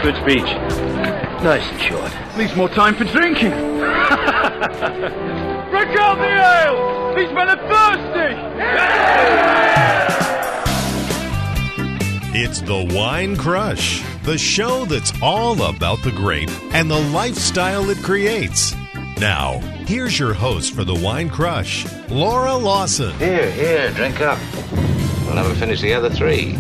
Good speech. Nice and short. Leaves more time for drinking. Break out the ale! These men are thirsty! It's the Wine Crush, the show that's all about the grape and the lifestyle it creates. Now, here's your host for the Wine Crush, Laura Lawson. Here, drink up. We'll never finish the other three.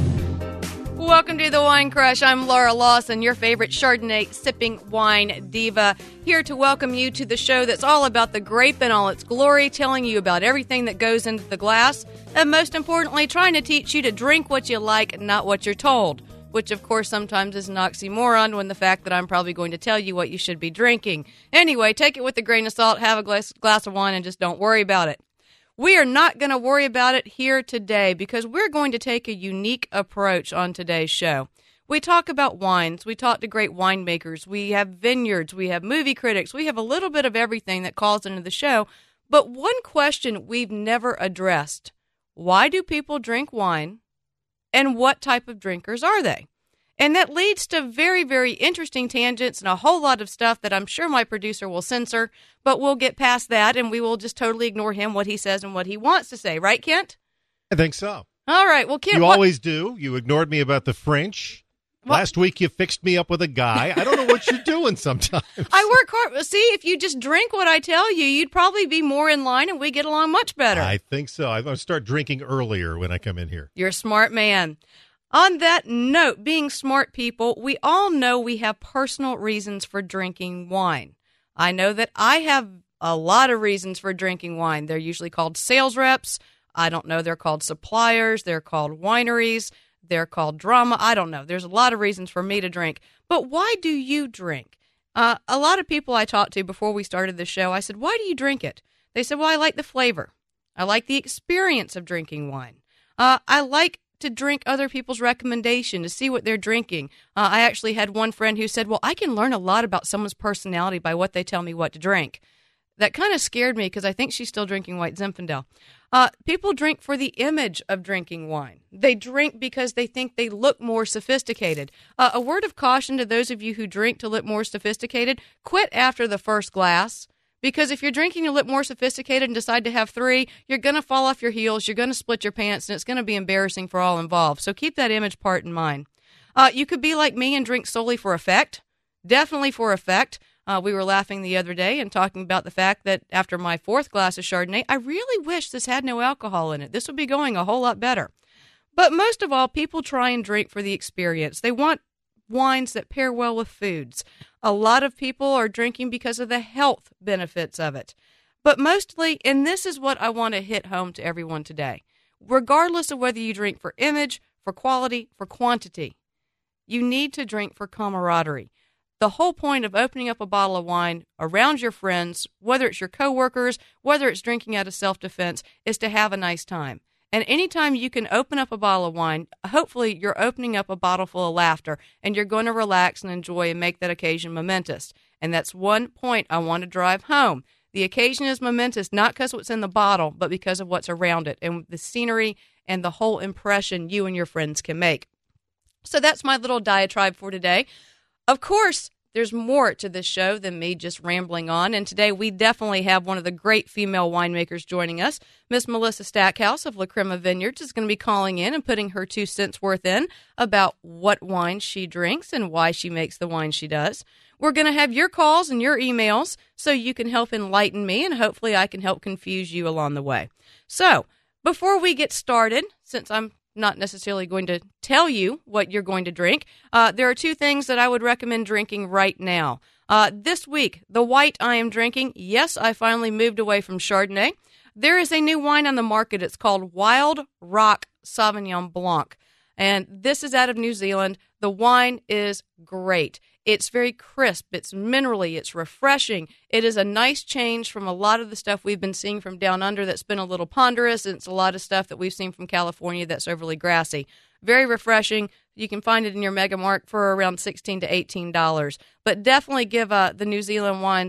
Welcome to the Wine Crush. I'm Laura Lawson, your favorite Chardonnay sipping wine diva, here to welcome you to the show that's all about the grape in all its glory, telling you about everything that goes into the glass, and most importantly, trying to teach you to drink what you like, not what you're told, which of course sometimes is an oxymoron when the fact that I'm probably going to tell you what you should be drinking. Anyway, take it with a grain of salt, have a glass of wine, and just don't worry about it. We are not going to worry about it here today because we're going to take a unique approach on today's show. We talk about wines. We talk to great winemakers. We have vineyards. We have movie critics. We have a little bit of everything that calls into the show. But one question we've never addressed: why do people drink wine, and what type of drinkers are they? And that leads to very, very interesting tangents and a whole lot of stuff that I'm sure my producer will censor, but we'll get past that and we will just totally ignore him, what he says and what he wants to say. Right, Kent? I think so. All right. Well, Kent, you always do. You ignored me about the French. Well, last week you fixed me up with a guy. I don't know what you're doing sometimes. I work hard. See, if you just drink what I tell you, you'd probably be more in line and we get along much better. I think so. I'm going to start drinking earlier when I come in here. You're a smart man. On that note, being smart people, we all know we have personal reasons for drinking wine. I know that I have a lot of reasons for drinking wine. They're usually called sales reps. I don't know. They're called suppliers. They're called wineries. They're called drama. I don't know. There's a lot of reasons for me to drink. But why do you drink? A lot of people I talked to before we started the show, I said, why do you drink it? They said, well, I like the flavor. I like the experience of drinking wine. I like to drink other people's recommendation, to see what they're drinking. I actually had one friend who said, well, I can learn a lot about someone's personality by what they tell me what to drink. That kind of scared me because I think she's still drinking white Zinfandel. People drink for the image of drinking wine. They drink because they think they look more sophisticated. A word of caution to those of you who drink to look more sophisticated: quit after the first glass. Because if you're drinking to look more sophisticated and decide to have 3, you're going to fall off your heels, you're going to split your pants, and it's going to be embarrassing for all involved. So keep that image part in mind. You could be like me and drink solely for effect. Definitely for effect. We were laughing the other day and talking about the fact that after my 4th glass of Chardonnay, I really wish this had no alcohol in it. This would be going a whole lot better. But most of all, people try and drink for the experience. They want wines that pair well with foods. A lot of people are drinking because of the health benefits of it. But mostly, and this is what I want to hit home to everyone today, regardless of whether you drink for image, for quality, for quantity, you need to drink for camaraderie. The whole point of opening up a bottle of wine around your friends, whether it's your coworkers, whether it's drinking out of self-defense, is to have a nice time. And anytime you can open up a bottle of wine, hopefully you're opening up a bottle full of laughter, and you're going to relax and enjoy and make that occasion momentous. And that's one point I want to drive home. The occasion is momentous, not because of what's in the bottle, but because of what's around it and the scenery and the whole impression you and your friends can make. So that's my little diatribe for today. Of course, there's more to this show than me just rambling on, and today we definitely have one of the great female winemakers joining us. Miss Melissa Stackhouse of La Crema Vineyards is going to be calling in and putting her 2 cents worth in about what wine she drinks and why she makes the wine she does. We're going to have your calls and your emails so you can help enlighten me, and hopefully I can help confuse you along the way. So, before we get started, since I'm not necessarily going to tell you what you're going to drink, there are 2 things that I would recommend drinking right now. This week, the white I am drinking, yes, I finally moved away from Chardonnay. There is a new wine on the market. It's called Wild Rock Sauvignon Blanc, and this is out of New Zealand. The wine is great. It's very crisp, it's minerally, it's refreshing. It is a nice change from a lot of the stuff we've been seeing from down under that's been a little ponderous. It's a lot of stuff that we've seen from California that's overly grassy. Very refreshing. You can find it in your Mega Mart for around $16 to $18. But definitely give the New Zealand wines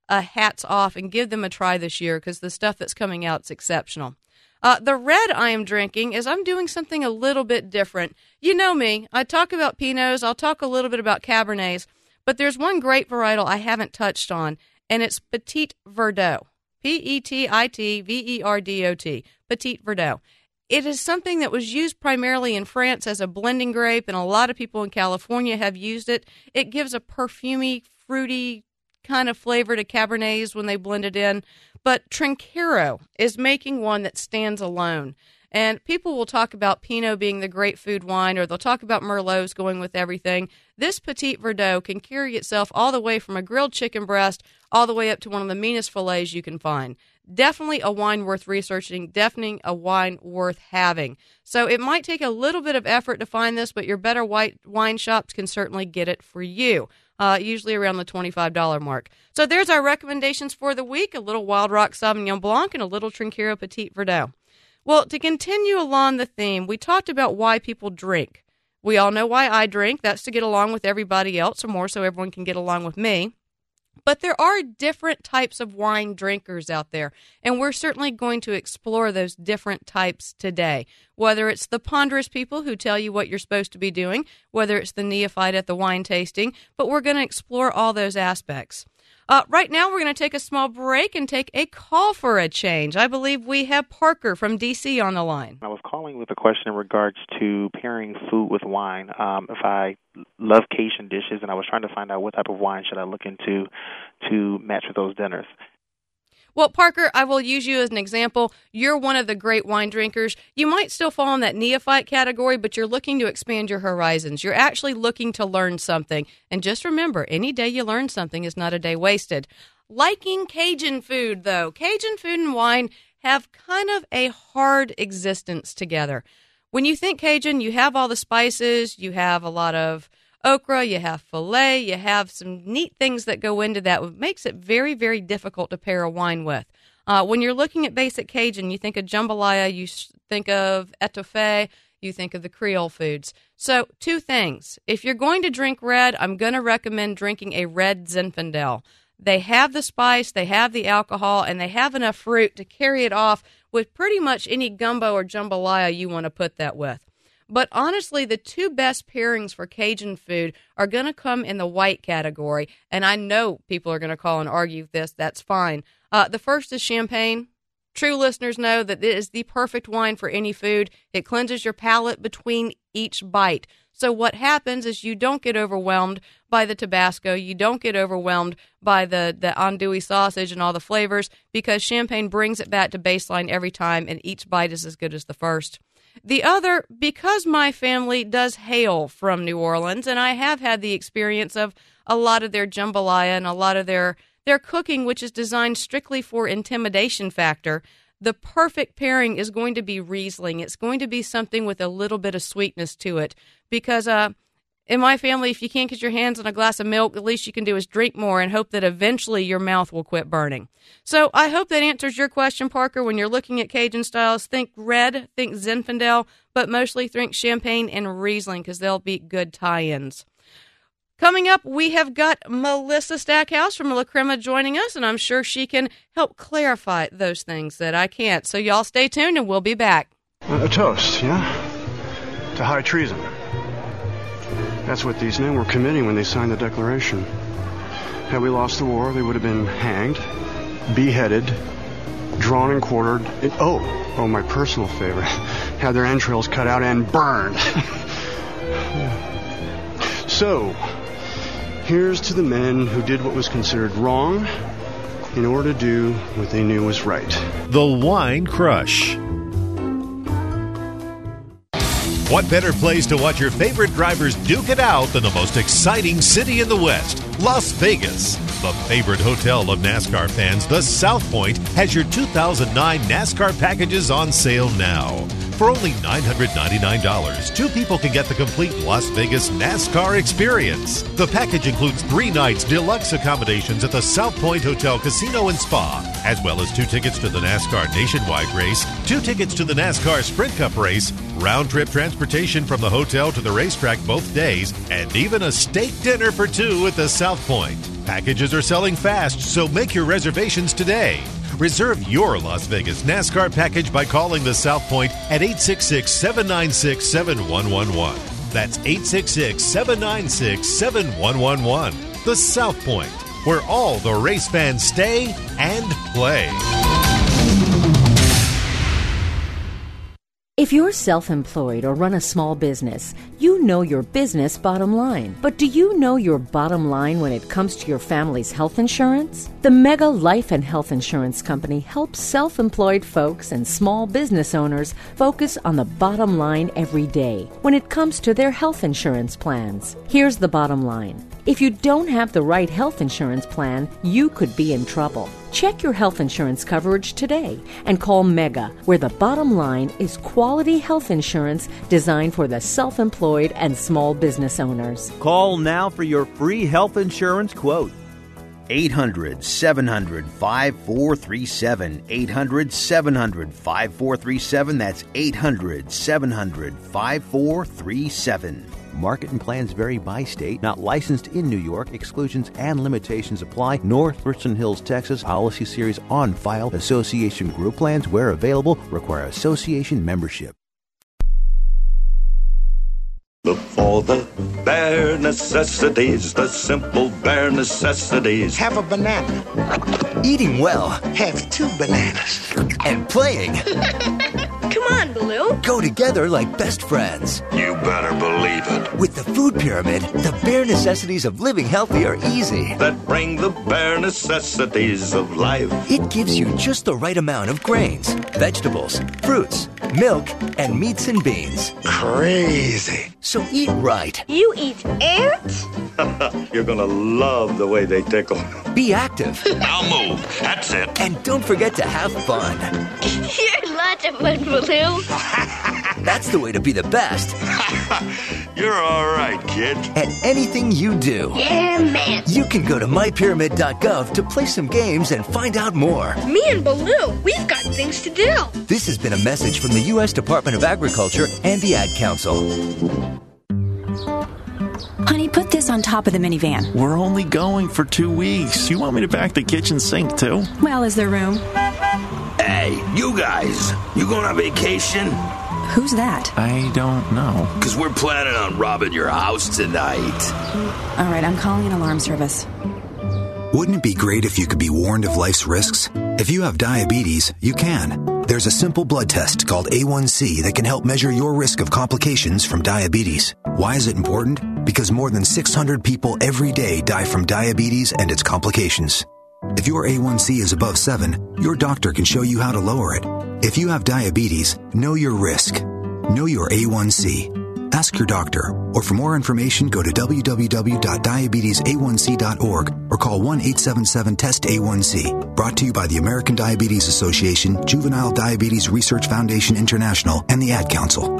hats off and give them a try this year because the stuff that's coming out is exceptional. The red I am drinking is I'm doing something a little bit different. You know me. I talk about Pinots. I'll talk a little bit about Cabernets. But there's one great varietal I haven't touched on, and it's Petit Verdot. P-E-T-I-T-V-E-R-D-O-T. Petit Verdot. It is something that was used primarily in France as a blending grape, and a lot of people in California have used it. It gives a perfumey, fruity kind of flavor to Cabernets when they blend it in. But Trinchero is making one that stands alone. And people will talk about Pinot being the great food wine, or they'll talk about Merlots going with everything. This Petit Verdot can carry itself all the way from a grilled chicken breast all the way up to one of the meanest fillets you can find. Definitely a wine worth researching, definitely a wine worth having. So it might take a little bit of effort to find this, but your better white wine shops can certainly get it for you. Usually around the $25 mark. So there's our recommendations for the week, a little Wild Rock Sauvignon Blanc and a little Trinchero Petit Verdot. Well, to continue along the theme, we talked about why people drink. We all know why I drink. That's to get along with everybody else, or more so everyone can get along with me. But there are different types of wine drinkers out there, and we're certainly going to explore those different types today. Whether it's the ponderous people who tell you what you're supposed to be doing, whether it's the neophyte at the wine tasting, but we're going to explore all those aspects. Right now, we're going to take a small break and take a call for a change. I believe we have Parker from D.C. on the line. I was calling with a question in regards to pairing food with wine. If I love Cajun dishes, and I was trying to find out what type of wine should I look into to match with those dinners. Well, Parker, I will use you as an example. You're one of the great wine drinkers. You might still fall in that neophyte category, but you're looking to expand your horizons. You're actually looking to learn something. And just remember, any day you learn something is not a day wasted. Liking Cajun food, though. Cajun food and wine have kind of a hard existence together. When you think Cajun, you have all the spices, you have a lot of okra, you have filet, you have some neat things that go into that. It makes it very, very difficult to pair a wine with. When you're looking at basic Cajun, you think of jambalaya, you think of etouffee, you think of the Creole foods. So, two things. If you're going to drink red, I'm going to recommend drinking a red Zinfandel. They have the spice, they have the alcohol, and they have enough fruit to carry it off with pretty much any gumbo or jambalaya you want to put that with. But honestly, the two best pairings for Cajun food are going to come in the white category, and I know people are going to call and argue this. That's fine. The first is champagne. True listeners know that it is the perfect wine for any food. It cleanses your palate between each bite. So what happens is you don't get overwhelmed by the Tabasco. You don't get overwhelmed by the andouille sausage and all the flavors, because champagne brings it back to baseline every time, and each bite is as good as the first. The other, because my family does hail from New Orleans, and I have had the experience of a lot of their jambalaya and a lot of their cooking, which is designed strictly for intimidation factor, the perfect pairing is going to be Riesling. It's going to be something with a little bit of sweetness to it, because in my family, if you can't get your hands on a glass of milk, the least you can do is drink more and hope that eventually your mouth will quit burning. So I hope that answers your question, Parker. When you're looking at Cajun styles, think red, think Zinfandel, but mostly think champagne and Riesling, because they'll be good tie-ins. Coming up, we have got Melissa Stackhouse from La Crema joining us, and I'm sure she can help clarify those things that I can't. So y'all stay tuned, and we'll be back. A toast, yeah? To high treason. That's what these men were committing when they signed the Declaration. Had we lost the war, they would have been hanged, beheaded, drawn and quartered, and, oh, my personal favorite, had their entrails cut out and burned. So, here's to the men who did what was considered wrong in order to do what they knew was right. The Wine Crush. What better place to watch your favorite drivers duke it out than the most exciting city in the West, Las Vegas? The favorite hotel of NASCAR fans, the South Point, has your 2009 NASCAR packages on sale now. For only $999, two people can get the complete Las Vegas NASCAR experience. The package includes 3 nights deluxe accommodations at the South Point Hotel Casino and Spa, as well as 2 tickets to the NASCAR Nationwide race, 2 tickets to the NASCAR Sprint Cup race, round-trip transportation from the hotel to the racetrack both days, and even a steak dinner for 2 at the South Point. Packages are selling fast, so make your reservations today. Reserve your Las Vegas NASCAR package by calling the South Point at 866-796-7111. That's 866-796-7111. The South Point, where all the race fans stay and play. If you're self-employed or run a small business, you know your business bottom line. But do you know your bottom line when it comes to your family's health insurance? The Mega Life and Health Insurance Company helps self-employed folks and small business owners focus on the bottom line every day when it comes to their health insurance plans. Here's the bottom line. If you don't have the right health insurance plan, you could be in trouble. Check your health insurance coverage today and call Mega, where the bottom line is quality health insurance designed for the self-employed and small business owners. Call now for your free health insurance quote. 800-700-5437. 800-700-5437. That's 800-700-5437. Market and plans vary by state. Not licensed in New York. Exclusions and limitations apply. North Richland Hills, Texas. Policy series on file. Association group plans, where available, require association membership. For the bare necessities, the simple bare necessities. Have a banana. Eating well. Have 2 bananas. And playing. Come on, Baloo. Go together like best friends. You better believe it. With the Food Pyramid, the bare necessities of living healthy are easy. That bring the bare necessities of life. It gives you just the right amount of grains, vegetables, fruits, milk, and meats and beans. Crazy. So eat right. You eat ants? You're gonna love the way they tickle. Be active. Now move. That's it. And don't forget to have fun. You're lots of fun, Baloo. That's the way to be the best. You're all right, kid. At anything you do. Yeah, man. You can go to mypyramid.gov to play some games and find out more. Me and Baloo, we've got things to do. This has been a message from the U.S. Department of Agriculture and the Ad Council. Honey, put this on top of the minivan. We're only going for 2 weeks. You want me to back the kitchen sink, too? Well, is there room? Hey, you guys, you going on vacation? Who's that? I don't know. Because we're planning on robbing your house tonight. All right, I'm calling an alarm service. Wouldn't it be great if you could be warned of life's risks? If you have diabetes, you can. There's a simple blood test called A1C that can help measure your risk of complications from diabetes. Why is it important? Because more than 600 people every day die from diabetes and its complications. If your A1C is above 7, your doctor can show you how to lower it. If you have diabetes, know your risk. Know your A1C. Ask your doctor, or for more information, go to www.diabetesa1c.org or call 1-877-TEST-A1C. Brought to you by the American Diabetes Association, Juvenile Diabetes Research Foundation International, and the Ad Council.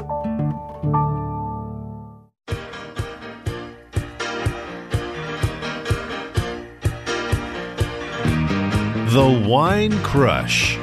The Wine Crush.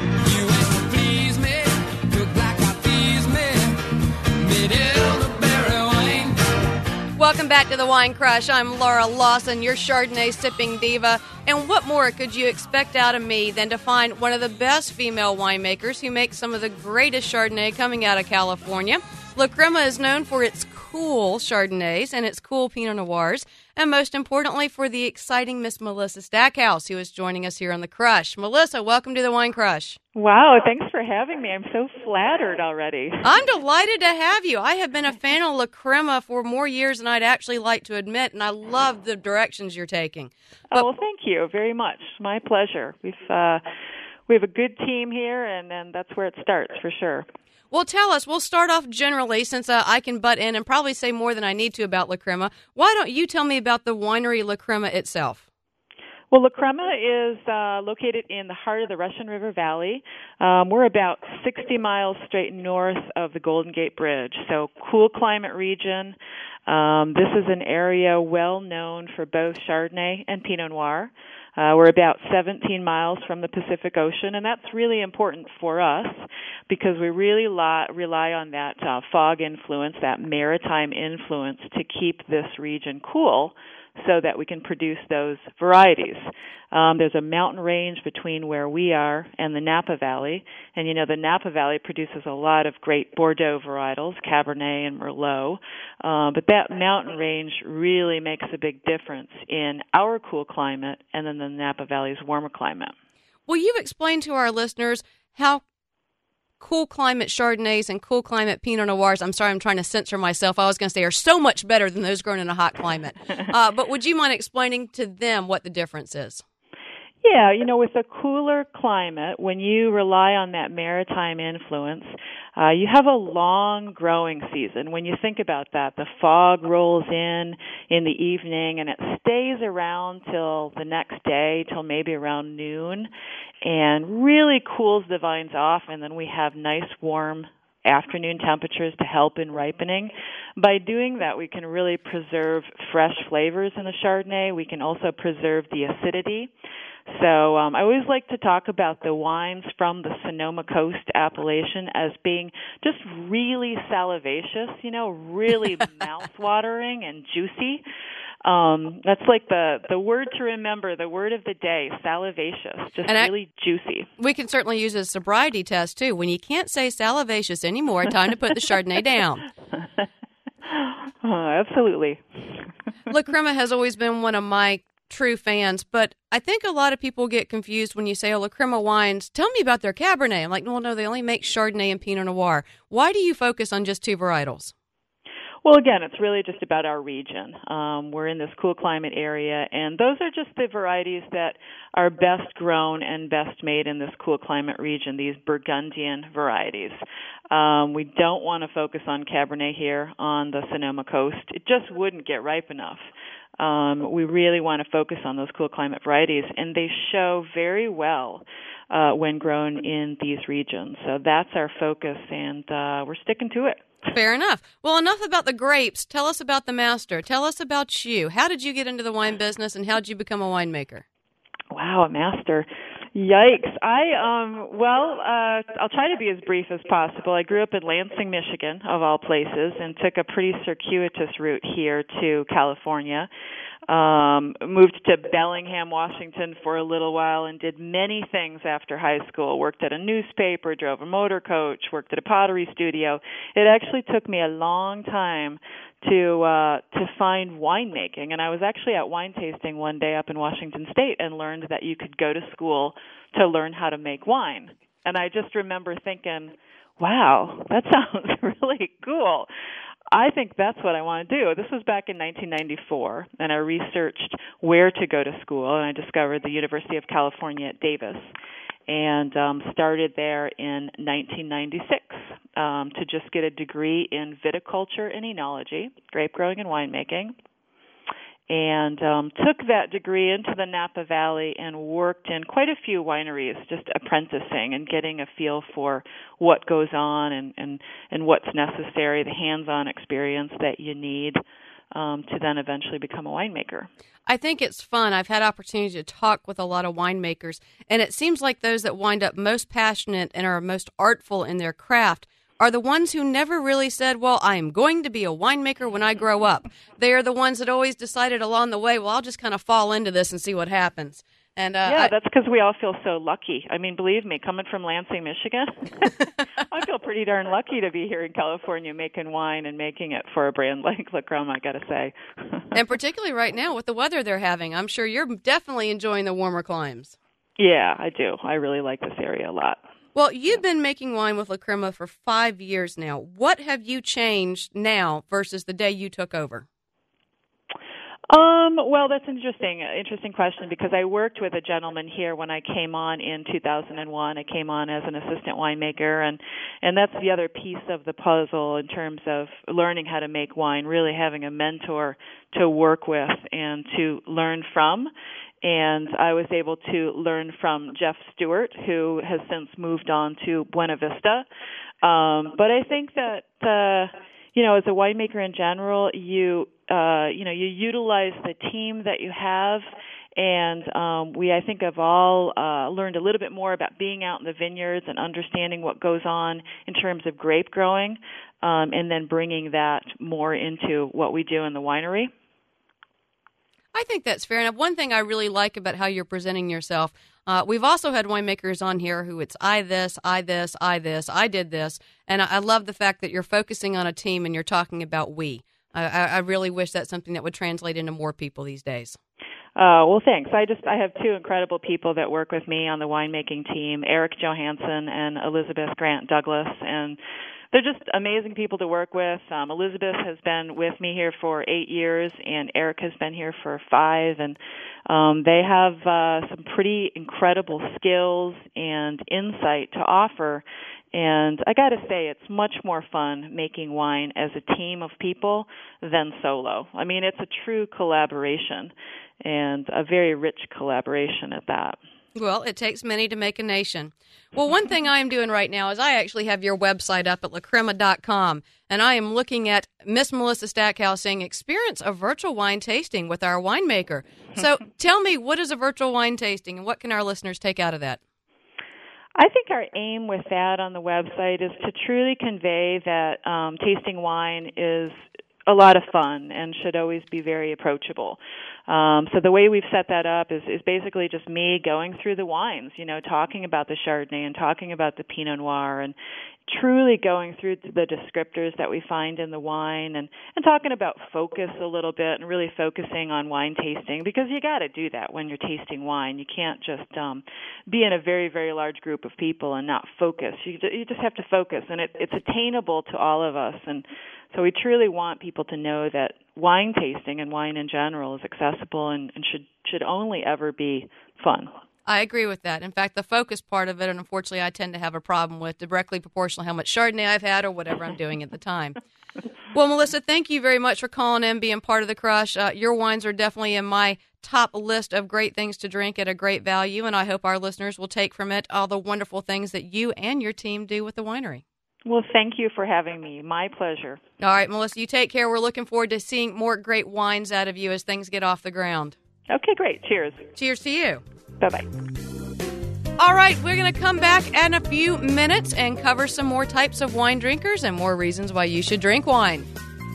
Welcome back to the Wine Crush. I'm Laura Lawson, your Chardonnay sipping diva. And what more could you expect out of me than to find one of the best female winemakers who makes some of the greatest Chardonnay coming out of California. La Crema is known for its cool Chardonnays and its cool Pinot Noirs, and most importantly for the exciting Miss Melissa Stackhouse, who is joining us here on The Crush. Melissa, welcome to the Wine Crush. Wow, thanks for having me. I'm so flattered already. I'm delighted to have you. I have been a fan of La Crema for more years than I'd actually like to admit, and I love the directions you're taking. But, well, thank you very much. My pleasure. We have a good team here, and that's where it starts for sure. Well, tell us, we'll start off generally, since I can butt in and probably say more than I need to about La Crema. Why don't you tell me about the winery La Crema itself? Well, La Crema is located in the heart of the Russian River Valley. We're about 60 miles straight north of the Golden Gate Bridge, so cool climate region. This is an area well known for both Chardonnay and Pinot Noir. We're about 17 miles from the Pacific Ocean, and that's really important for us because we really rely on that fog influence, that maritime influence, to keep this region cool so that we can produce those varieties. There's a mountain range between where we are and the Napa Valley, and the Napa Valley produces a lot of great Bordeaux varietals, Cabernet and Merlot, but that mountain range really makes a big difference in our cool climate and then the Napa Valley's warmer climate. Well, you've explained to our listeners how cool climate Chardonnays and cool climate Pinot Noirs, I'm sorry, I'm trying to censor myself. I was going to say are so much better than those grown in a hot climate. But would you mind explaining to them what the difference is? Yeah, with a cooler climate, when you rely on that maritime influence, you have a long growing season. When you think about that, the fog rolls in the evening, and it stays around till the next day, till maybe around noon, and really cools the vines off, and then we have nice warm afternoon temperatures to help in ripening. By doing that, we can really preserve fresh flavors in the Chardonnay. We can also preserve the acidity. So I always like to talk about the wines from the Sonoma Coast appellation as being just really salivacious, really mouth-watering and juicy. That's like the word to remember, the word of the day, salivacious, just really juicy. We can certainly use a sobriety test, too. When you can't say salivacious anymore, time to put the Chardonnay down. Absolutely. La Crema has always been one of my true fans, but I think a lot of people get confused when you say, La Crema wines, tell me about their Cabernet. I'm like, no, they only make Chardonnay and Pinot Noir. Why do you focus on just two varietals? Well, again, it's really just about our region. We're in this cool climate area, and those are just the varieties that are best grown and best made in this cool climate region, these Burgundian varieties. We don't want to focus on Cabernet here on the Sonoma Coast. It just wouldn't get ripe enough. We really want to focus on those cool climate varieties, and they show very well when grown in these regions. So that's our focus, and we're sticking to it. Fair enough. Well, enough about the grapes. Tell us about the master. Tell us about you. How did you get into the wine business, and how did you become a winemaker? Wow, a master. Yikes. I'll try to be as brief as possible. I grew up in Lansing, Michigan, of all places, and took a pretty circuitous route here to California. Moved to Bellingham, Washington for a little while and did many things after high school. Worked at a newspaper, drove a motor coach, worked at a pottery studio. It actually took me a long time to find winemaking, and I was actually at wine tasting one day up in Washington State and learned that you could go to school to learn how to make wine. And I just remember thinking, wow, that sounds really cool. I think that's what I want to do. This was back in 1994, and I researched where to go to school, and I discovered the University of California at Davis, and started there in 1996 to just get a degree in viticulture and enology, grape growing and winemaking, and took that degree into the Napa Valley and worked in quite a few wineries, just apprenticing and getting a feel for what goes on and what's necessary, the hands-on experience that you need to then eventually become a winemaker. I think it's fun. I've had opportunity to talk with a lot of winemakers, and it seems like those that wind up most passionate and are most artful in their craft are the ones who never really said, well, I am going to be a winemaker when I grow up. They are the ones that always decided along the way, well, I'll just kind of fall into this and see what happens. And that's because we all feel so lucky. I mean, believe me, coming from Lansing, Michigan, I feel pretty darn lucky to be here in California making wine and making it for a brand like La Crema, I got to say. And particularly right now with the weather they're having, I'm sure you're definitely enjoying the warmer climes. Yeah, I do. I really like this area a lot. Well, you've been making wine with La Crema for 5 years now. What have you changed now versus the day you took over? Well, that's an interesting question, because I worked with a gentleman here when I came on in 2001. I came on as an assistant winemaker, and that's the other piece of the puzzle in terms of learning how to make wine, really having a mentor to work with and to learn from. And I was able to learn from Jeff Stewart, who has since moved on to Buena Vista. But I think that, as a winemaker in general, you utilize the team that you have. And I think have all learned a little bit more about being out in the vineyards and understanding what goes on in terms of grape growing, and then bringing that more into what we do in the winery. I think that's fair enough. One thing I really like about how you're presenting yourself, we've also had winemakers on here who it's I this, I this, I this, I did this, and I love the fact that you're focusing on a team and you're talking about we. I really wish that's something that would translate into more people these days. Well, thanks. I have two incredible people that work with me on the winemaking team, Eric Johansson and Elizabeth Grant Douglas, and they're just amazing people to work with. Elizabeth has been with me here for 8 years, and Eric has been here for 5, and they have some pretty incredible skills and insight to offer. And I got to say, it's much more fun making wine as a team of people than solo. I mean, it's a true collaboration, and a very rich collaboration at that. Well, it takes many to make a nation. Well, one thing I am doing right now is I actually have your website up at lacrema.com, and I am looking at Miss Melissa Stackhouse saying, experience a virtual wine tasting with our winemaker. So tell me, what is a virtual wine tasting, and what can our listeners take out of that? I think our aim with that on the website is to truly convey that tasting wine is a lot of fun and should always be very approachable. So the way we've set that up is basically just me going through the wines, talking about the Chardonnay and talking about the Pinot Noir and truly going through the descriptors that we find in the wine and talking about focus a little bit and really focusing on wine tasting, because you got to do that when you're tasting wine. You can't just be in a very, very large group of people and not focus. You just have to focus, and it's attainable to all of us. And so we truly want people to know that wine tasting and wine in general is accessible and should only ever be fun. I agree with that. In fact, the focus part of it, and unfortunately I tend to have a problem with, directly proportional how much Chardonnay I've had or whatever I'm doing at the time. Well, Melissa, thank you very much for calling in, being part of the Crush. Your wines are definitely in my top list of great things to drink at a great value, and I hope our listeners will take from it all the wonderful things that you and your team do with the winery. Well, thank you for having me. My pleasure. All right, Melissa, you take care. We're looking forward to seeing more great wines out of you as things get off the ground. Okay, great. Cheers. Cheers to you. Bye-bye. All right, we're going to come back in a few minutes and cover some more types of wine drinkers and more reasons why you should drink wine.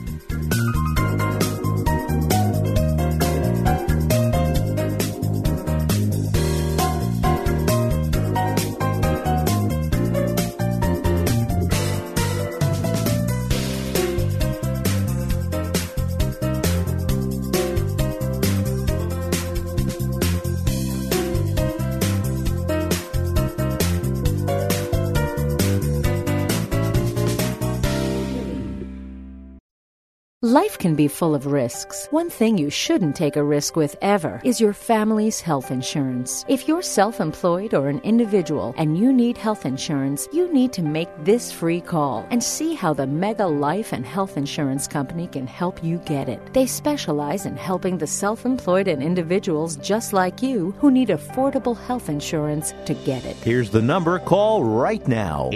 Life can be full of risks. One thing you shouldn't take a risk with ever is your family's health insurance. If you're self-employed or an individual and you need health insurance, you need to make this free call and see how the Mega Life and Health Insurance Company can help you get it. They specialize in helping the self-employed and individuals just like you who need affordable health insurance to get it. Here's the number. Call right now.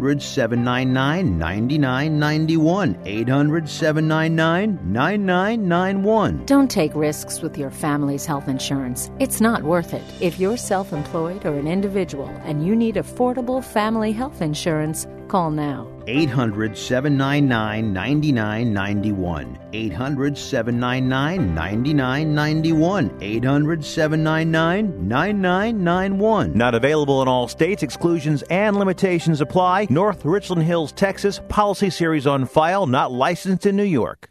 800-799-9991. 800-799-9991. Don't take risks with your family's health insurance. It's not worth it. If you're self-employed or an individual and you need affordable family health insurance, call now. 800-799-9991. 800-799-9991. 800-799-9991. Not available in all states. Exclusions and limitations apply. North Richland Hills, Texas. Policy series on file. Not licensed in New York.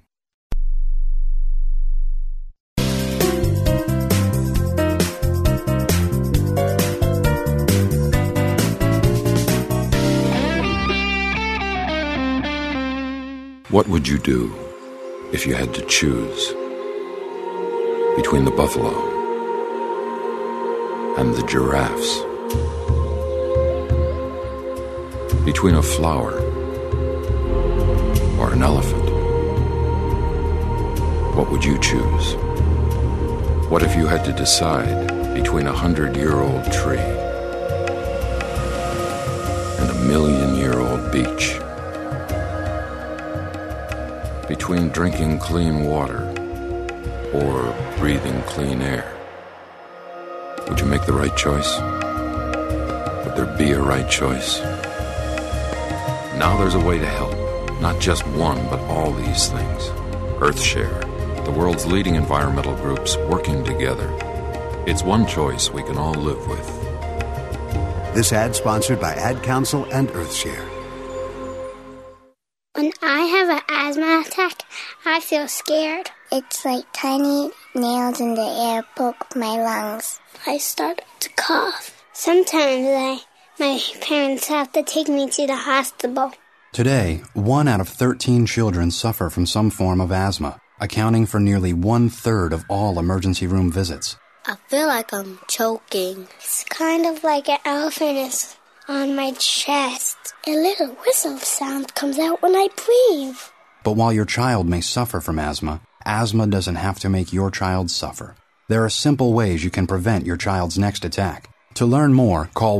What would you do if you had to choose between the buffalo and the giraffes? Between a flower or an elephant? What would you choose? What if you had to decide between 100-year-old tree and a 1,000,000-year-old beach? Between drinking clean water or breathing clean air? Would you make the right choice? Would there be a right choice? Now there's a way to help, not just one, but all these things. EarthShare. the world's leading environmental groups working together. It's one choice we can all live with. This ad sponsored by Ad Council and Earthshare. When I have an asthma attack, I feel scared. It's like tiny nails in the air poke my lungs. I start to cough. Sometimes my parents have to take me to the hospital. Today, 1 out of 13 children suffer from some form of asthma, accounting for nearly 1/3 of all emergency room visits. I feel like I'm choking. It's kind of like an elephant is on my chest. A little whistle sound comes out when I breathe. But while your child may suffer from asthma doesn't have to make your child suffer. There are simple ways you can prevent your child's next attack. To learn more, call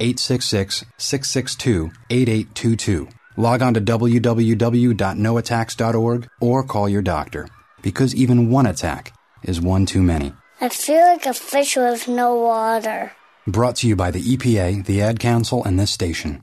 1-866-662-8822. Log on to www.noattacks.org or call your doctor, because even one attack is one too many. I feel like a fish with no water. Brought to you by the EPA, the Ad Council, and this station.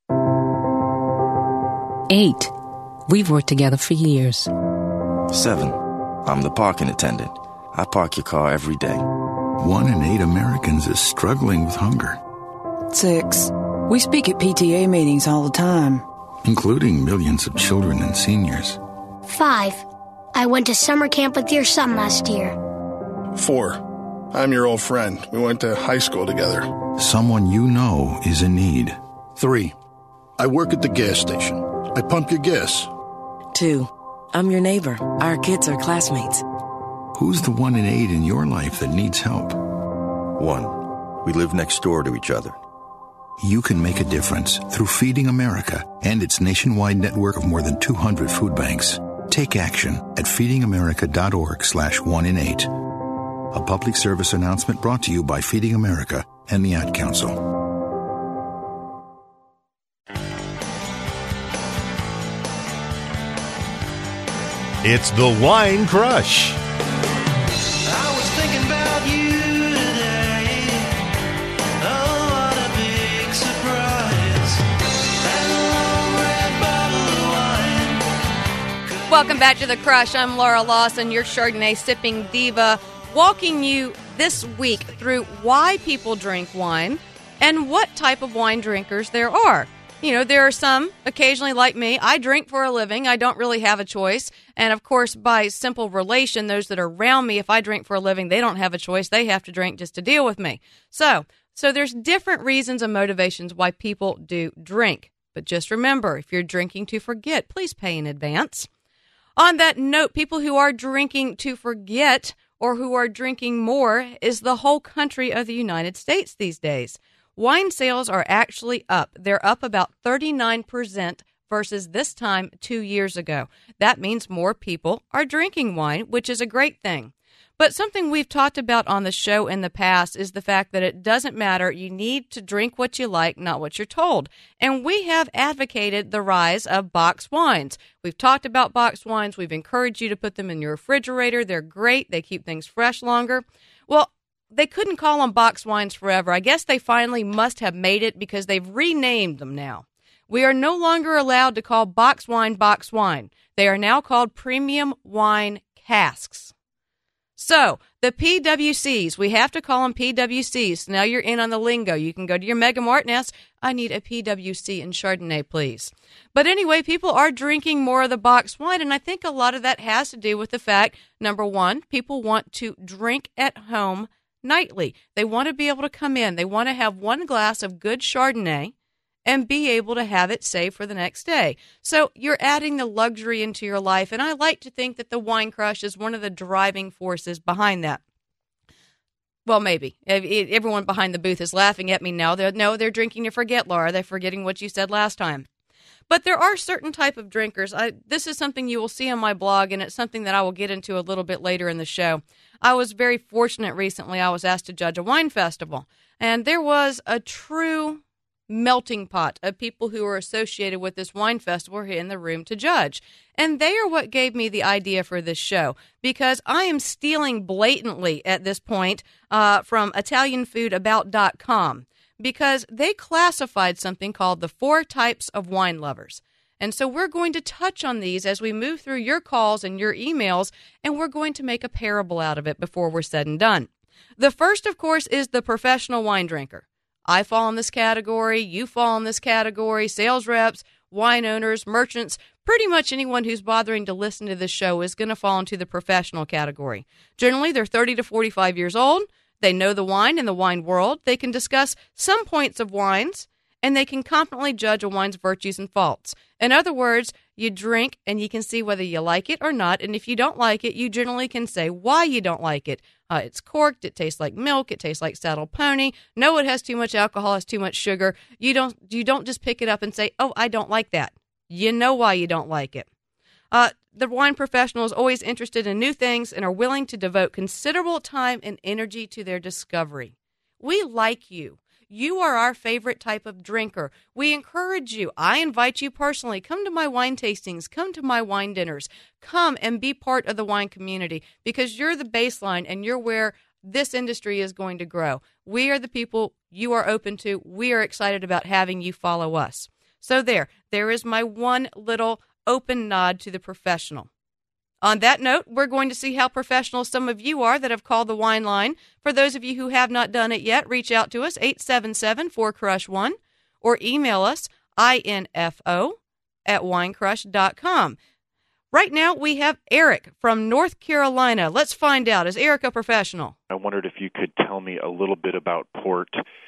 8. We've worked together for years. 7. I'm the parking attendant. I park your car every day. 1 in 8 Americans is struggling with hunger. 6. We speak at PTA meetings all the time, including millions of children and seniors. 5. I went to summer camp with your son last year. 4. I'm your old friend. We went to high school together. Someone you know is in need. 3. I work at the gas station. I pump your gas. 2. I'm your neighbor. Our kids are classmates. Who's the 1 in 8 in your life that needs help? 1. We live next door to each other. You can make a difference through Feeding America and its nationwide network of more than 200 food banks. Take action at feedingamerica.org/1in8. A public service announcement brought to you by Feeding America and the Ad Council. It's the Wine Crush. I was thinking about you today. Oh, what a big surprise. That long red bottle of wine. Welcome back to The Crush. I'm Laura Lawson, your Chardonnay sipping diva, walking you this week through why people drink wine and what type of wine drinkers there are. You know, there are some, occasionally like me, I drink for a living. I don't really have a choice. And, of course, by simple relation, those that are around me, if I drink for a living, they don't have a choice. They have to drink just to deal with me. So there's different reasons and motivations why people do drink. But just remember, if you're drinking to forget, please pay in advance. On that note, people who are drinking to forget or who are drinking more is the whole country of the United States these days. Wine sales are actually up. They're up about 39% versus this time 2 years ago. That means more people are drinking wine, which is a great thing. But something we've talked about on the show in the past is the fact that it doesn't matter. You need to drink what you like, not what you're told. And we have advocated the rise of boxed wines. We've talked about boxed wines. We've encouraged you to put them in your refrigerator. They're great. They keep things fresh longer. Well, they couldn't call them boxed wines forever. I guess they finally must have made it because they've renamed them now. We are no longer allowed to call boxed wine. They are now called premium wine casks. So the PWCs, we have to call them PWCs. So now you're in on the lingo. You can go to your Mega Mart and ask, I need a PWC in Chardonnay, please. But anyway, people are drinking more of the boxed wine, and I think a lot of that has to do with the fact, number one, people want to drink at home nightly. They want to be able to come in. They want to have one glass of good Chardonnay and be able to have it saved for the next day. So you're adding the luxury into your life, and I like to think that the Wine Crush is one of the driving forces behind that. Well, maybe. Everyone behind the booth is laughing at me now. They're drinking to forget, Laura. They're forgetting what you said last time. But there are certain type of drinkers. This is something you will see on my blog, and it's something that I will get into a little bit later in the show. I was very fortunate recently. I was asked to judge a wine festival, and there was a true melting pot of people who are associated with this wine festival were in the room to judge. And they are what gave me the idea for this show, because I am stealing blatantly at this point from ItalianFoodAbout.com, because they classified something called the 4 types of wine lovers. And so we're going to touch on these as we move through your calls and your emails, and we're going to make a parable out of it before we're said and done. The first, of course, is the professional wine drinker. I fall in this category, you fall in this category, sales reps, wine owners, merchants, pretty much anyone who's bothering to listen to this show is going to fall into the professional category. Generally, they're 30 to 45 years old. They know the wine and the wine world. They can discuss some points of wines, and they can confidently judge a wine's virtues and faults. In other words, you drink and you can see whether you like it or not, and if you don't like it, you generally can say why you don't like it. It's corked, it tastes like milk, it tastes like saddle pony. No, it has too much alcohol, it has too much sugar. You don't just pick it up and say, oh, I don't like that. You know why you don't like it. The wine professional is always interested in new things and are willing to devote considerable time and energy to their discovery. We like you. You are our favorite type of drinker. We encourage you. I invite you personally. Come to my wine tastings. Come to my wine dinners. Come and be part of the wine community because you're the baseline and you're where this industry is going to grow. We are the people you are open to. We are excited about having you follow us. So there is my one little open nod to the professional. On that note, we're going to see how professional some of you are that have called the wine line. For those of you who have not done it yet, reach out to us, 877-4CRUSH1, or email us, info@winecrush.com. Right now, we have Eric from North Carolina. Let's find out. Is Eric a professional? I wondered if you could tell me a little bit about port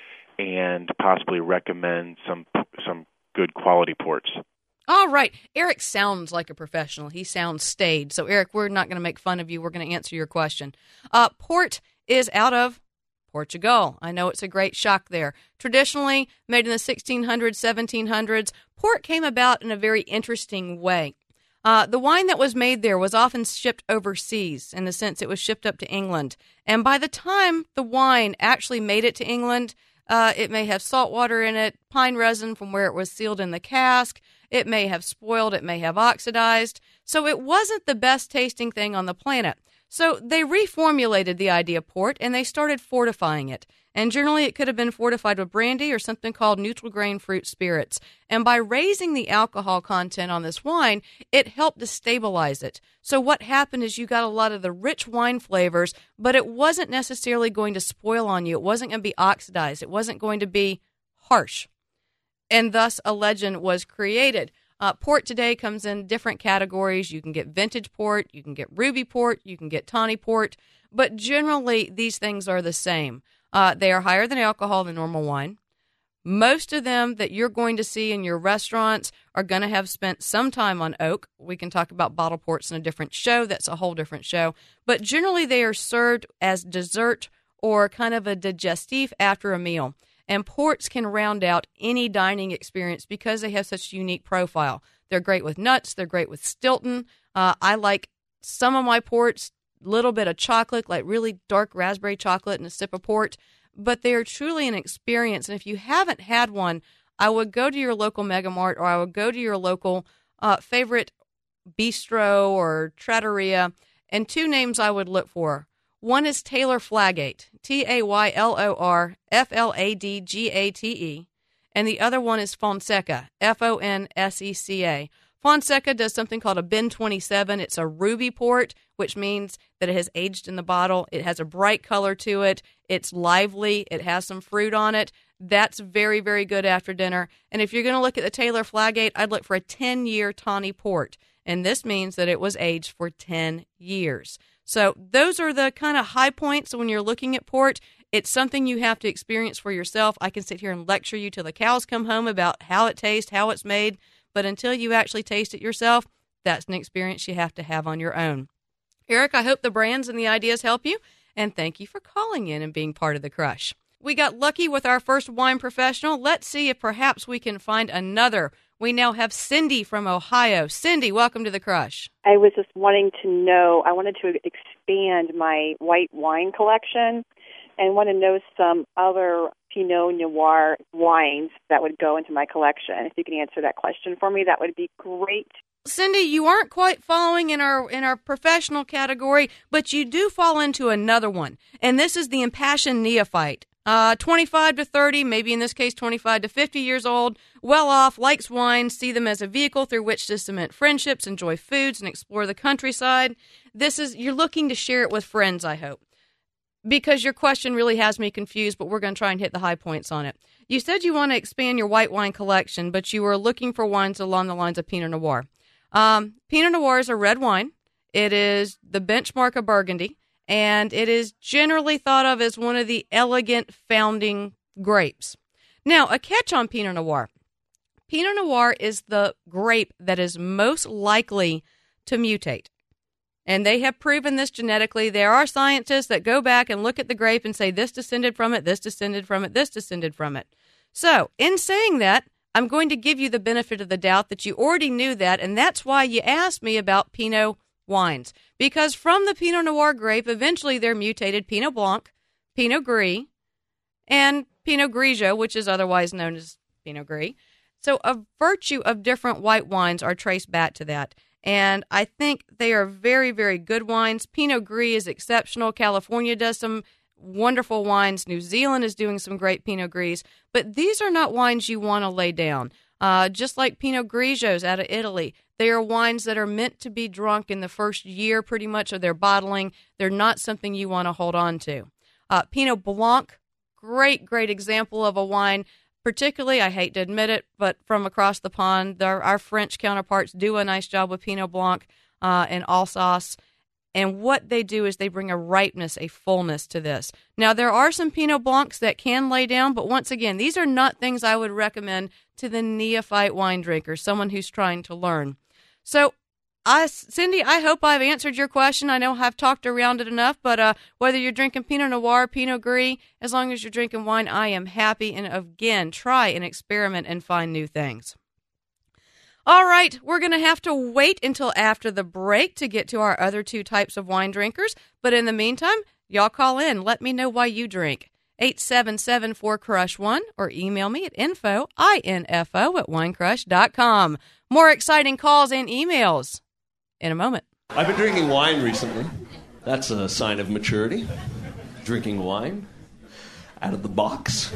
and possibly recommend some good quality ports. All right. Eric sounds like a professional. He sounds staid. So, Eric, we're not going to make fun of you. We're going to answer your question. Port is out of Portugal. I know it's a great shock there. Traditionally made in the 1600s, 1700s, port came about in a very interesting way. The wine that was made there was often shipped overseas, in the sense it was shipped up to England. And by the time the wine actually made it to England, it may have salt water in it, pine resin from where it was sealed in the cask. It may have spoiled, it may have oxidized. So it wasn't the best tasting thing on the planet. So they reformulated the idea of port and they started fortifying it. And generally it could have been fortified with brandy or something called neutral grain fruit spirits. And by raising the alcohol content on this wine, it helped to stabilize it. So what happened is you got a lot of the rich wine flavors, but it wasn't necessarily going to spoil on you. It wasn't going to be oxidized. It wasn't going to be harsh. And thus a legend was created. Port today comes in different categories. You can get vintage port, you can get ruby port, you can get tawny port, but generally these things are the same. They are higher than alcohol than normal wine. Most of them that you're going to see in your restaurants are going to have spent some time on oak. We can talk about bottle ports in a different show. That's a whole different show. But generally they are served as dessert or kind of a digestif after a meal. And ports can round out any dining experience because they have such a unique profile. They're great with nuts. They're great with Stilton. I like some of my ports, a little bit of chocolate, like really dark raspberry chocolate and a sip of port. But they are truly an experience. And if you haven't had one, I would go to your local Mega Mart or I would go to your local favorite bistro or trattoria. And two names I would look for. One is Taylor Flaggate, Taylor Fladgate, and the other one is Fonseca, Fonseca. Fonseca does something called a Ben 27. It's a ruby port, which means that it has aged in the bottle. It has a bright color to it. It's lively. It has some fruit on it. That's very, very good after dinner. And if you're going to look at the Taylor Flaggate, I'd look for a 10-year tawny port. And this means that it was aged for 10 years. So those are the kind of high points when you're looking at port. It's something you have to experience for yourself. I can sit here and lecture you till the cows come home about how it tastes, how it's made. But until you actually taste it yourself, that's an experience you have to have on your own. Eric, I hope the brands and the ideas help you. And thank you for calling in and being part of the Crush. We got lucky with our first wine professional. Let's see if perhaps we can find another. We now have Cindy from Ohio. Cindy, welcome to the Crush. I was just wanting to know, I wanted to expand my white wine collection and want to know some other Pinot Noir wines that would go into my collection. If you can answer that question for me, that would be great. Cindy, you aren't quite following in our professional category, but you do fall into another one, and this is the impassioned neophyte. 25 to 30, maybe in this case 25 to 50 years old, well off, likes wine, see them as a vehicle through which to cement friendships, enjoy foods, and explore the countryside. You're looking to share it with friends, I hope. Because your question really has me confused, but we're going to try and hit the high points on it. You said you want to expand your white wine collection, but you were looking for wines along the lines of Pinot Noir. Pinot Noir is a red wine. It is the benchmark of Burgundy, and it is generally thought of as one of the elegant founding grapes. Now, a catch on Pinot Noir. Pinot Noir is the grape that is most likely to mutate. And they have proven this genetically. There are scientists that go back and look at the grape and say, this descended from it, this descended from it, this descended from it. So, in saying that, I'm going to give you the benefit of the doubt that you already knew that, and that's why you asked me about Pinot wines. Because from the Pinot Noir grape, eventually they're mutated Pinot Blanc, Pinot Gris, and Pinot Grigio, which is otherwise known as Pinot Gris. So a virtue of different white wines are traced back to that. And I think they are very, very good wines. Pinot Gris is exceptional. California does some wonderful wines. New Zealand is doing some great Pinot Gris. But these are not wines you want to lay down. Just like Pinot Grigios out of Italy, they are wines that are meant to be drunk in the first year pretty much of their bottling. They're not something you want to hold on to. Pinot Blanc, great example of a wine. Particularly, I hate to admit it, but from across the pond, our French counterparts do a nice job with Pinot Blanc and Alsace. And what they do is they bring a ripeness, a fullness to this. Now, there are some Pinot Blancs that can lay down, but once again, these are not things I would recommend to the neophyte wine drinker, someone who's trying to learn. So, Cindy, I hope I've answered your question. I know I've talked around it enough, but whether you're drinking Pinot Noir, Pinot Gris, as long as you're drinking wine, I am happy. And again, try and experiment and find new things. All right, we're going to have to wait until after the break to get to our other two types of wine drinkers. But in the meantime, y'all call in. Let me know why you drink. 877-4CRUSH1 or email me at info@winecrush.com. More exciting calls and emails in a moment. I've been drinking wine recently. That's a sign of maturity. Drinking wine out of the box.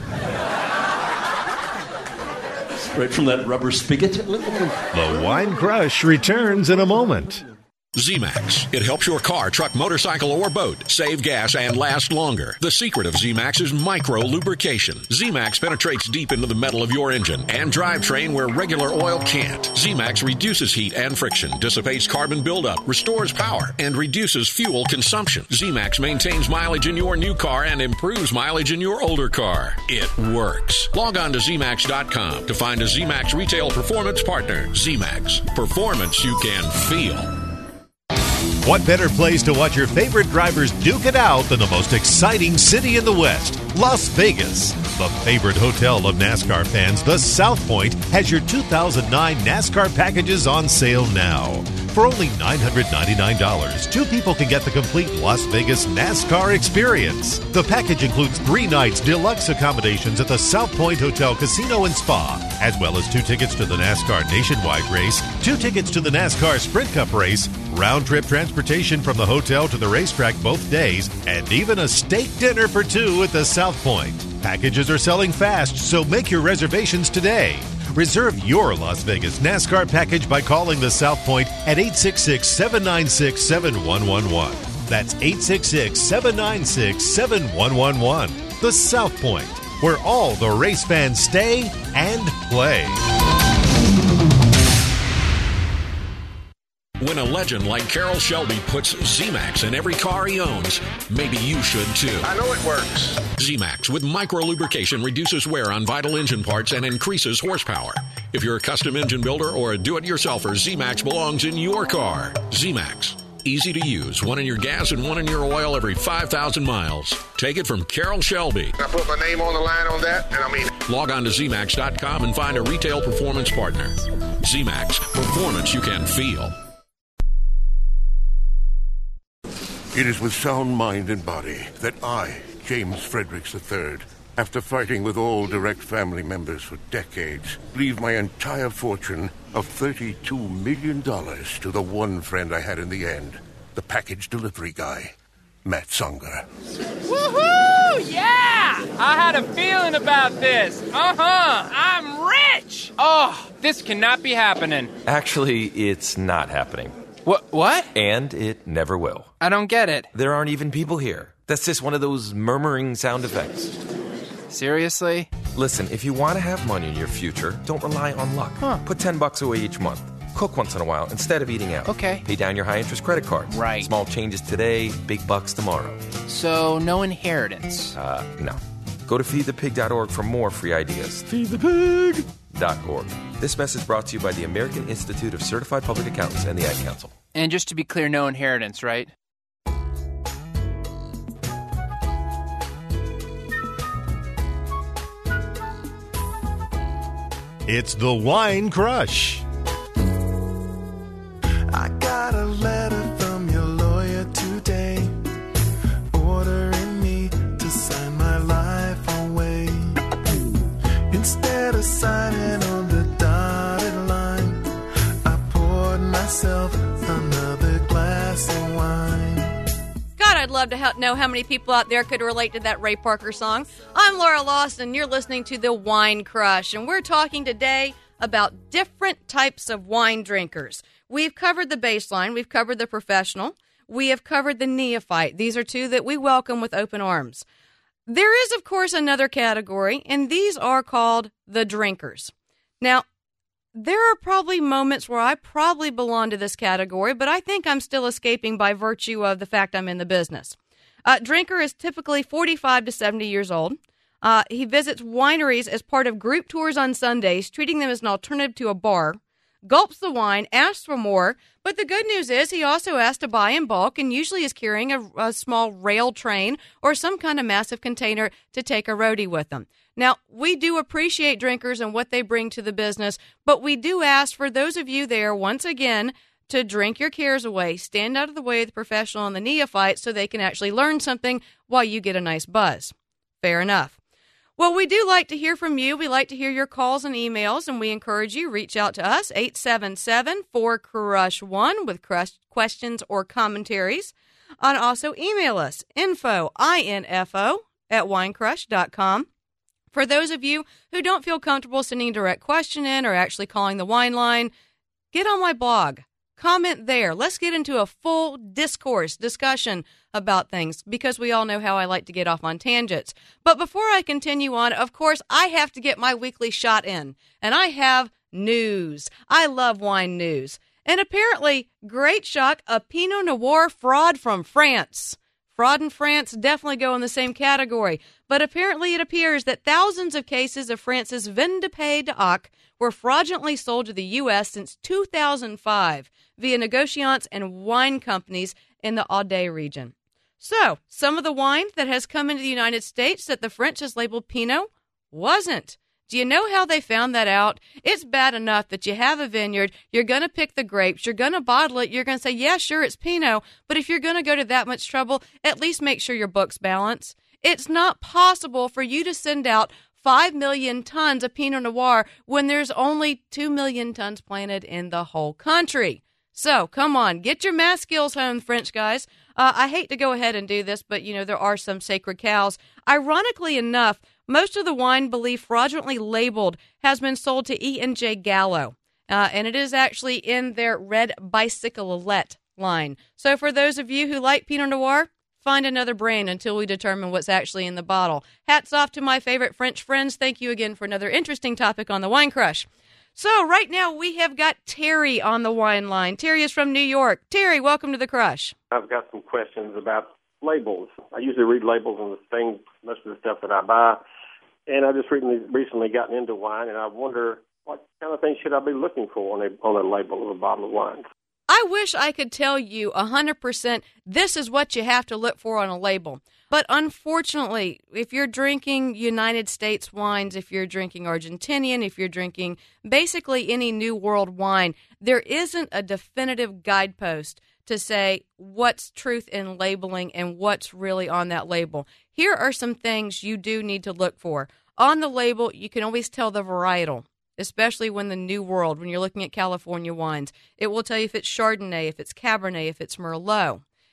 Straight from that rubber spigot. The Wine Crush returns in a moment. Z-Max. It helps your car, truck, motorcycle, or boat save gas and last longer. The secret of Z-Max is micro-lubrication. Z-Max penetrates deep into the metal of your engine and drivetrain where regular oil can't. Z-Max reduces heat and friction, dissipates carbon buildup, restores power, and reduces fuel consumption. Z-Max maintains mileage in your new car and improves mileage in your older car. It works. Log on to ZMax.com to find a Z-Max retail performance partner. Z-Max. Performance you can feel. What better place to watch your favorite drivers duke it out than the most exciting city in the West, Las Vegas. The favorite hotel of NASCAR fans, the South Point, has your 2009 NASCAR packages on sale now. For only $999, two people can get the complete Las Vegas NASCAR experience. The package includes 3 nights deluxe accommodations at the South Point Hotel Casino and Spa, as well as 2 tickets to the NASCAR Nationwide race, 2 tickets to the NASCAR Sprint Cup race, round-trip transportation from the hotel to the racetrack both days, and even a steak dinner for 2 at the South Point. Packages are selling fast, so make your reservations today. Reserve your Las Vegas NASCAR package by calling the South Point at 866-796-7111. That's 866-796-7111. The South Point, where all the race fans stay and play. When a legend like Carroll Shelby puts Z-Max in every car he owns, maybe you should too. I know it works. Z-Max with micro-lubrication reduces wear on vital engine parts and increases horsepower. If you're a custom engine builder or a do-it-yourselfer, Z-Max belongs in your car. Z-Max. Easy to use. 1 in your gas and 1 in your oil every 5,000 miles. Take it from Carroll Shelby. I put my name on the line on that, and I mean... Log on to ZMax.com and find a retail performance partner. Z-Max. Performance you can feel. It is with sound mind and body that I, James Fredericks III, after fighting with all direct family members for decades, leave my entire fortune of $32 million to the one friend I had in the end, the package delivery guy, Matt Songer. Woohoo! Woo, yeah! I had a feeling about this. I'm rich! Oh, this cannot be happening. Actually, it's not happening. What? And it never will. I don't get it. There aren't even people here. That's just one of those murmuring sound effects. Seriously? Listen, if you want to have money in your future, don't rely on luck. Put $10 away each month. Cook once in a while instead of eating out. Okay. Pay down your high-interest credit cards. Right. Small changes today, big bucks tomorrow. So, no inheritance? No. Go to feedthepig.org for more free ideas. Feedthepig.org. This message brought to you by the American Institute of Certified Public Accountants and the Ad Council. And just to be clear, no inheritance, right? It's the Wine Crush. I got a letter from your lawyer today, ordering me to sign my life away. Instead of signing on the dotted line, I poured myself another glass of wine. God, I'd love to know how many people out there could relate to that Ray Parker song. I'm Laura Lawson, and you're listening to The Wine Crush, and we're talking today about different types of wine drinkers. We've covered the baseline, we've covered the professional, we have covered the neophyte. These are two that we welcome with open arms. There is, of course, another category, and these are called the drinkers. Now, there are probably moments where I probably belong to this category, but I think I'm still escaping by virtue of the fact I'm in the business. Drinker is typically 45 to 70 years old. He visits wineries as part of group tours on Sundays, treating them as an alternative to a bar, gulps the wine, asks for more, but the good news is he also asks to buy in bulk and usually is carrying a small rail train or some kind of massive container to take a roadie with them. Now, we do appreciate drinkers and what they bring to the business, but we do ask for those of you there, once again, to drink your cares away, stand out of the way of the professional and the neophyte so they can actually learn something while you get a nice buzz. Fair enough. Well, we do like to hear from you. We like to hear your calls and emails, and we encourage you, reach out to us, 877-4CRUSH1 with questions or commentaries. And also email us, info, info@winecrush.com. For those of you who don't feel comfortable sending a direct question in or actually calling the wine line, get on my blog. Comment there. Let's get into a full discussion about things, because we all know how I like to get off on tangents. But before I continue on, of course, I have to get my weekly shot in. And I have news. I love wine news. And apparently, great shock, a Pinot Noir fraud from France. Fraud in France definitely go in the same category. But apparently it appears that thousands of cases of France's Vin de Pays d'Oc were fraudulently sold to the U.S. since 2005 via negociants and wine companies in the Aude region. So, some of the wine that has come into the United States that the French has labeled Pinot wasn't. Do you know how they found that out? It's bad enough that you have a vineyard, you're going to pick the grapes, you're going to bottle it, you're going to say, yeah, sure, it's Pinot, but if you're going to go to that much trouble, at least make sure your books balance. It's not possible for you to send out 5 million tons of Pinot Noir when there's only 2 million tons planted in the whole country. So, come on, get your math skills home, French guys. I hate to go ahead and do this, but, there are some sacred cows. Ironically enough, most of the wine believed fraudulently labeled has been sold to E&J Gallo, and it is actually in their Red Bicyclette line. So for those of you who like Pinot Noir, find another brand until we determine what's actually in the bottle. Hats off to my favorite French friends. Thank you again for another interesting topic on the Wine Crush. So right now we have got Terry on the wine line. Terry is from New York. Terry, welcome to the Crush. I've got some questions about labels. I usually read labels on the things, most of the stuff that I buy, and I just recently gotten into wine, and I wonder what kind of things should I be looking for on a label of a bottle of wine. I wish I could tell you 100% this is what you have to look for on a label. But unfortunately, if you're drinking United States wines, if you're drinking Argentinian, if you're drinking basically any New World wine, there isn't a definitive guidepost to say what's truth in labeling and what's really on that label. Here are some things you do need to look for. On the label, you can always tell the varietal, especially when the New World, when you're looking at California wines. It will tell you if it's Chardonnay, if it's Cabernet, if it's Merlot.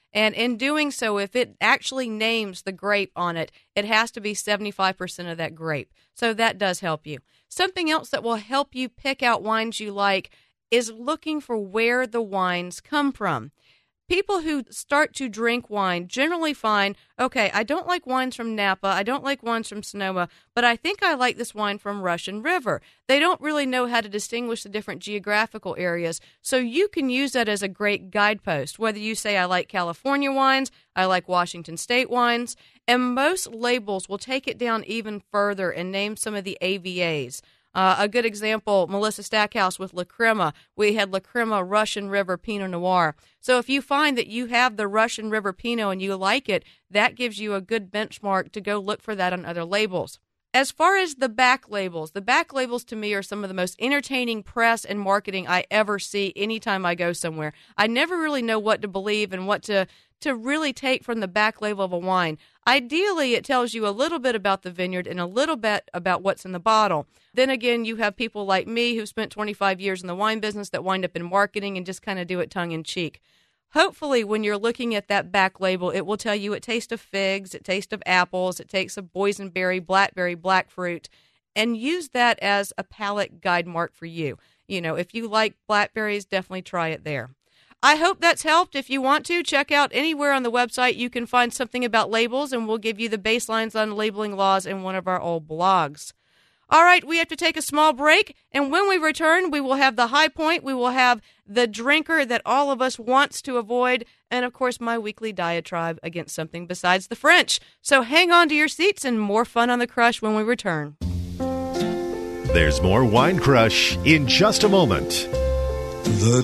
And in doing so, if it actually names the grape on it, it has to be 75% of that grape. So that does help you. Something else that will help you pick out wines you like is looking for where the wines come from. People who start to drink wine generally find, okay, I don't like wines from Napa, I don't like wines from Sonoma, but I think I like this wine from Russian River. They don't really know how to distinguish the different geographical areas, so you can use that as a great guidepost, whether you say I like California wines, I like Washington State wines, and most labels will take it down even further and name some of the AVAs. A good example, Melissa Stackhouse with La Crema. We had La Crema Russian River Pinot Noir. So if you find that you have the Russian River Pinot and you like it, that gives you a good benchmark to go look for that on other labels. As far as the back labels to me are some of the most entertaining press and marketing I ever see anytime I go somewhere. I never really know what to believe and what to really take from the back label of a wine. Ideally, it tells you a little bit about the vineyard and a little bit about what's in the bottle. Then again, you have people like me who spent 25 years in the wine business that wind up in marketing and just kind of do it tongue-in-cheek. Hopefully, when you're looking at that back label, it will tell you it tastes of figs, it tastes of apples, it tastes of boysenberry, blackberry, blackfruit, and use that as a palate guide mark for you. You know, if you like blackberries, definitely try it there. I hope that's helped. If you want to, check out anywhere on the website. You can find something about labels, and we'll give you the baselines on labeling laws in one of our old blogs. All right, we have to take a small break, and when we return, we will have the high point. We will have the drinker that all of us wants to avoid, and, of course, my weekly diatribe against something besides the French. So hang on to your seats and more fun on the Crush when we return. There's more Wine Crush in just a moment. The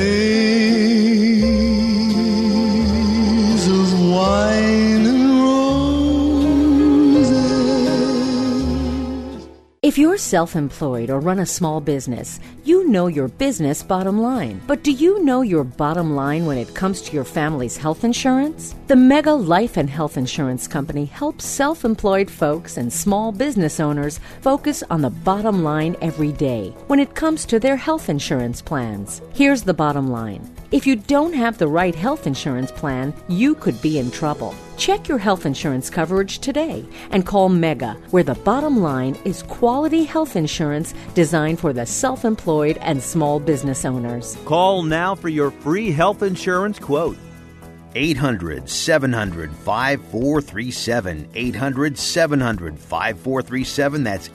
days of wine and roses. If you're self-employed or run a small business, you know your business bottom line. But do you know your bottom line when it comes to your family's health insurance? The Mega Life and Health Insurance Company helps self-employed folks and small business owners focus on the bottom line every day when it comes to their health insurance plans. Here's the bottom line. If you don't have the right health insurance plan, you could be in trouble. Check your health insurance coverage today and call Mega, where the bottom line is quality health insurance designed for the self-employed and small business owners. Call now for your free health insurance quote. 800-700-5437. 800-700-5437. That's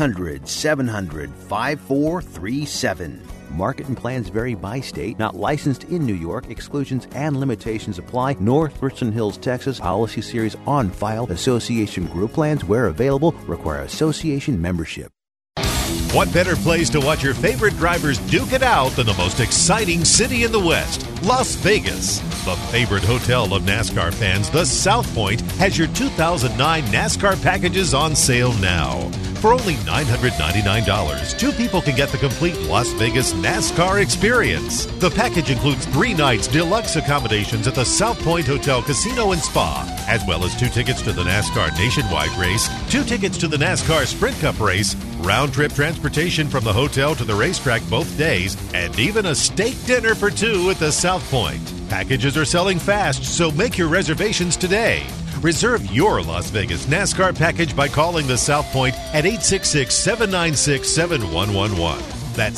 800-700-5437. Market and plans vary by state. Not licensed in New York. Exclusions and limitations apply. North Richland Hills, Texas. Policy series on file. Association group plans where available require association membership. What better place to watch your favorite drivers duke it out than the most exciting city in the West, Las Vegas. The favorite hotel of NASCAR fans, the South Point, has your 2009 NASCAR packages on sale now. For only $999, two people can get the complete Las Vegas NASCAR experience. The package includes 3 nights deluxe accommodations at the South Point Hotel Casino and Spa, as well as 2 tickets to the NASCAR Nationwide race, 2 tickets to the NASCAR Sprint Cup race, round-trip transportation from the hotel to the racetrack both days, and even a steak dinner for 2 at the South Point. Packages are selling fast, so make your reservations today. Reserve your Las Vegas NASCAR package by calling the South Point at 866-796-7111. That's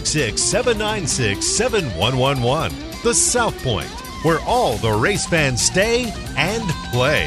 866-796-7111. The South Point, where all the race fans stay and play.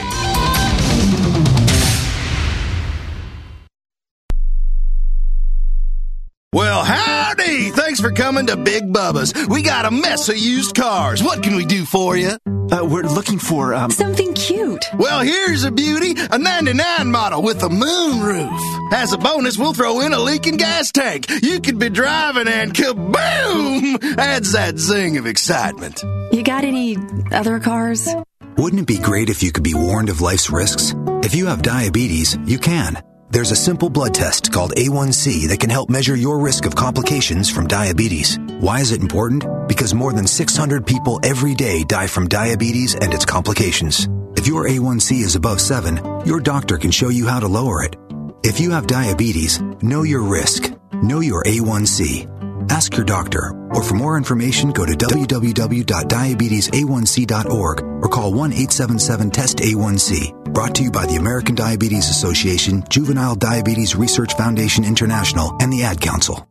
Well, howdy! Thanks for coming to Big Bubba's. We got a mess of used cars. What can we do for you? We're looking for, something cute. Well, here's a beauty, a 99 model with a moonroof. As a bonus, we'll throw in a leaking gas tank. You could be driving and kaboom! Adds that zing of excitement. You got any other cars? Wouldn't it be great if you could be warned of life's risks? If you have diabetes, you can. There's a simple blood test called A1C that can help measure your risk of complications from diabetes. Why is it important? Because more than 600 people every day die from diabetes and its complications. If your A1C is above 7, your doctor can show you how to lower it. If you have diabetes, know your risk. Know your A1C. Ask your doctor, or for more information, go to www.diabetesa1c.org or call 1-877-TEST-A1C. Brought to you by the American Diabetes Association, Juvenile Diabetes Research Foundation International, and the Ad Council.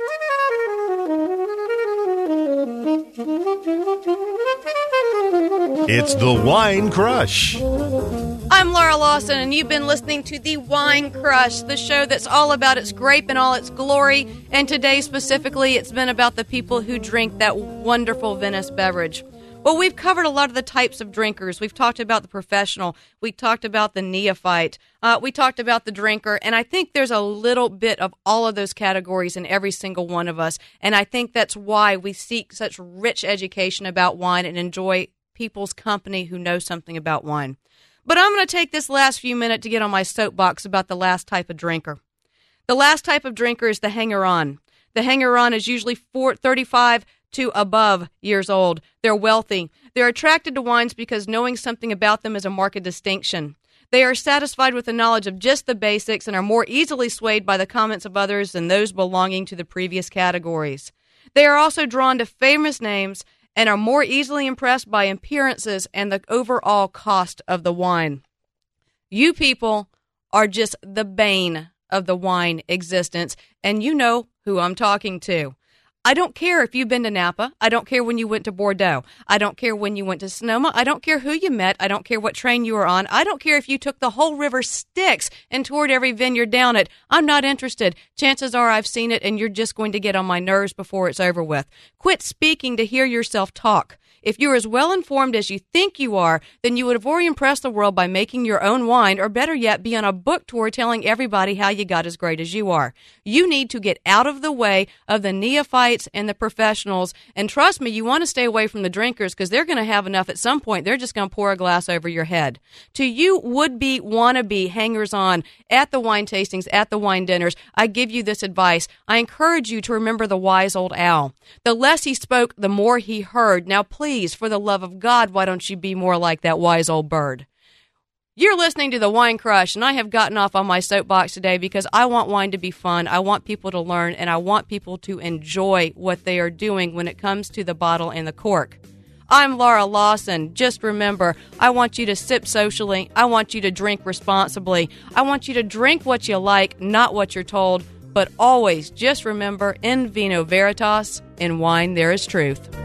It's the Wine Crush. I'm Laura Lawson, and you've been listening to The Wine Crush, the show that's all about its grape and all its glory. And today, specifically, it's been about the people who drink that wonderful Venice beverage. Well, we've covered a lot of the types of drinkers. We've talked about the professional. We talked about the neophyte. We talked about the drinker. And I think there's a little bit of all of those categories in every single one of us. And I think that's why we seek such rich education about wine and enjoy people's company who know something about wine. But I'm going to take this last few minutes to get on my soapbox about the last type of drinker. The last type of drinker is the hanger-on. The hanger-on is usually 35 to above years old. They're wealthy. They're attracted to wines because knowing something about them is a marked distinction. They are satisfied with the knowledge of just the basics and are more easily swayed by the comments of others than those belonging to the previous categories. They are also drawn to famous names and are more easily impressed by appearances and the overall cost of the wine. You people are just the bane of the wine existence, and you know who I'm talking to. I don't care if you've been to Napa. I don't care when you went to Bordeaux. I don't care when you went to Sonoma. I don't care who you met. I don't care what train you were on. I don't care if you took the whole river Styx and toured every vineyard down it. I'm not interested. Chances are I've seen it, and you're just going to get on my nerves before it's over with. Quit speaking to hear yourself talk. If you're as well informed as you think you are, then you would have already impressed the world by making your own wine, or better yet, be on a book tour telling everybody how you got as great as you are. You need to get out of the way of the neophytes and the professionals, and trust me, you want to stay away from the drinkers because they're going to have enough at some point. They're just going to pour a glass over your head. To you would-be, wannabe hangers-on at the wine tastings, at the wine dinners, I give you this advice. I encourage you to remember the wise old owl. The less he spoke, the more he heard. Now, please, for the love of God, why don't you be more like that wise old bird? You're listening to The Wine Crush, and I have gotten off on my soapbox today because I want wine to be fun, I want people to learn, and I want people to enjoy what they are doing when it comes to the bottle and the cork. I'm Laura Lawson. Just remember, I want you to sip socially. I want you to drink responsibly. I want you to drink what you like, not what you're told. But always just remember, in vino veritas, in wine there is truth.